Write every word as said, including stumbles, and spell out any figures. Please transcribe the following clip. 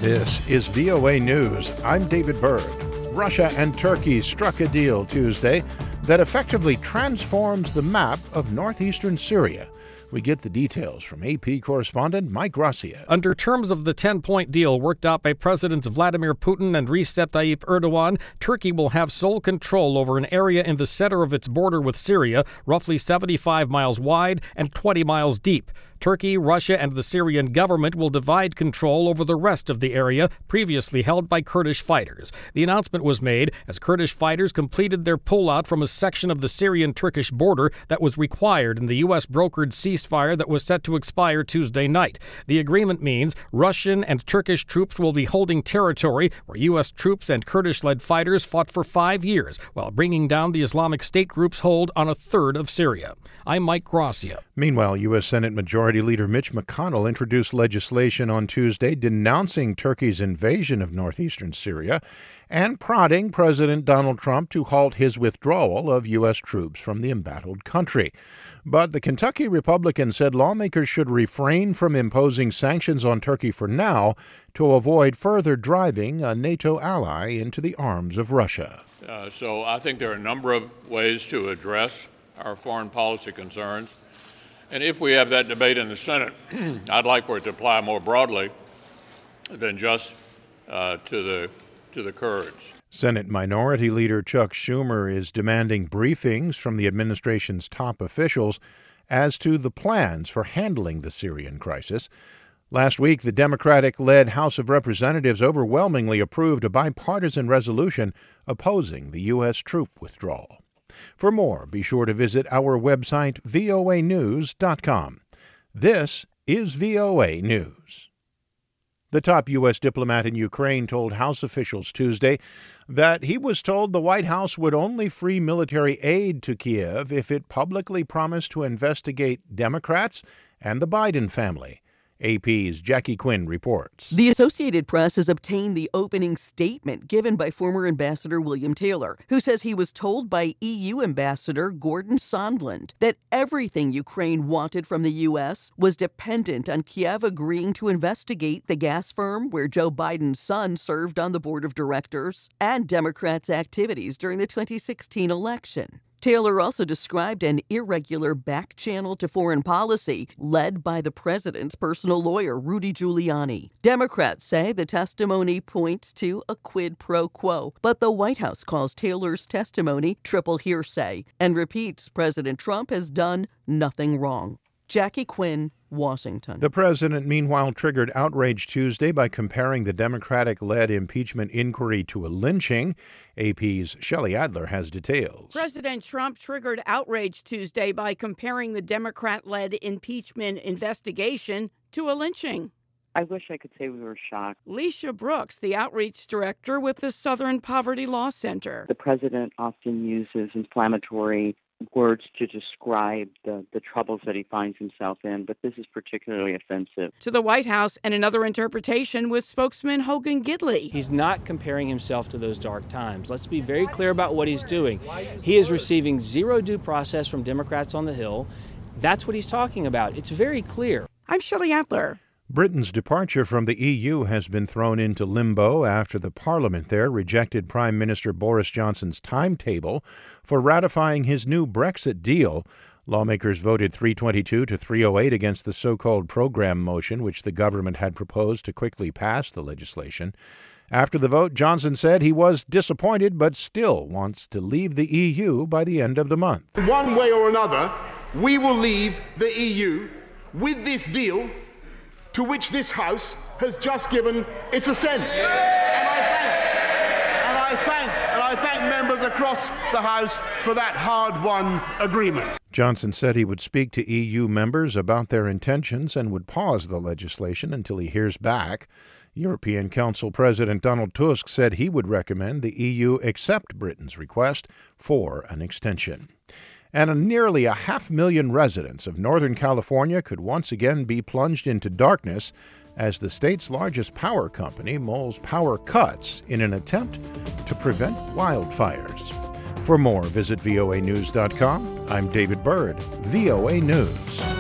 This is V O A News. I'm David Byrd. Russia and Turkey struck a deal Tuesday that effectively transforms the map of northeastern Syria. We get the details from A P correspondent Mike Gracia. Under terms of the ten-point deal worked out by Presidents Vladimir Putin and Recep Tayyip Erdogan, Turkey will have sole control over an area in the center of its border with Syria, roughly seventy-five miles wide and twenty miles deep. Turkey, Russia, and the Syrian government will divide control over the rest of the area previously held by Kurdish fighters. The announcement was made as Kurdish fighters completed their pullout from a section of the Syrian-Turkish border that was required in the U S-brokered ceasefire that was set to expire Tuesday night. The agreement means Russian and Turkish troops will be holding territory where U S troops and Kurdish-led fighters fought for five years, while bringing down the Islamic State group's hold on a third of Syria. I'm Mike Gracia. Meanwhile, U S Senate Majority Leader Mitch McConnell introduced legislation on Tuesday denouncing Turkey's invasion of northeastern Syria and prodding President Donald Trump to halt his withdrawal of U S troops from the embattled country. But the Kentucky Republican said lawmakers should refrain from imposing sanctions on Turkey for now to avoid further driving a NATO ally into the arms of Russia. Uh, so I think there are a number of ways to address our foreign policy concerns. And if we have that debate in the Senate, I'd like for it to apply more broadly than just uh, to the to the Kurds. Senate Minority Leader Chuck Schumer is demanding briefings from the administration's top officials as to the plans for handling the Syrian crisis. Last week, the Democratic-led House of Representatives overwhelmingly approved a bipartisan resolution opposing the U S troop withdrawal. For more, be sure to visit our website, V O A news dot com. This is V O A News. The top U S diplomat in Ukraine told House officials Tuesday that he was told the White House would only free military aid to Kiev if it publicly promised to investigate Democrats and the Biden family. A P's Jackie Quinn reports. The Associated Press has obtained the opening statement given by former Ambassador William Taylor, who says he was told by E U Ambassador Gordon Sondland that everything Ukraine wanted from the U S was dependent on Kiev agreeing to investigate the gas firm where Joe Biden's son served on the board of directors and Democrats' activities during the twenty sixteen election. Taylor also described an irregular back channel to foreign policy led by the president's personal lawyer, Rudy Giuliani. Democrats say the testimony points to a quid pro quo, but the White House calls Taylor's testimony triple hearsay and repeats President Trump has done nothing wrong. Jackie Quinn, Washington. The president, meanwhile, triggered outrage Tuesday by comparing the Democratic-led impeachment inquiry to a lynching. A P's Shelley Adler has details. President Trump triggered outrage Tuesday by comparing the Democrat-led impeachment investigation to a lynching. I wish I could say we were shocked. Leisha Brooks, the outreach director with the Southern Poverty Law Center. The president often uses inflammatory words to describe the, the troubles that he finds himself in, but this is particularly offensive. To the White House, and another interpretation with spokesman Hogan Gidley. He's not comparing himself to those dark times. Let's be very clear about what he's doing. He is receiving zero due process from Democrats on the Hill. That's what he's talking about. It's very clear. I'm Shelley Adler. Britain's departure from the E U has been thrown into limbo after the parliament there rejected Prime Minister Boris Johnson's timetable for ratifying his new Brexit deal. Lawmakers voted three twenty-two to three oh eight against the so-called programme motion, which the government had proposed to quickly pass the legislation. After the vote, Johnson said he was disappointed but still wants to leave the E U by the end of the month. One way or another, we will leave the E U with this deal to which this House has just given its assent. And I thank, and I thank, and I thank members across the House for that hard-won agreement. Johnson said he would speak to E U members about their intentions and would pause the legislation until he hears back. European Council President Donald Tusk said he would recommend the E U accept Britain's request for an extension. And a nearly a half million residents of Northern California could once again be plunged into darkness as the state's largest power company mulls power cuts in an attempt to prevent wildfires. For more, visit V O A news dot com. I'm David Byrd, V O A News.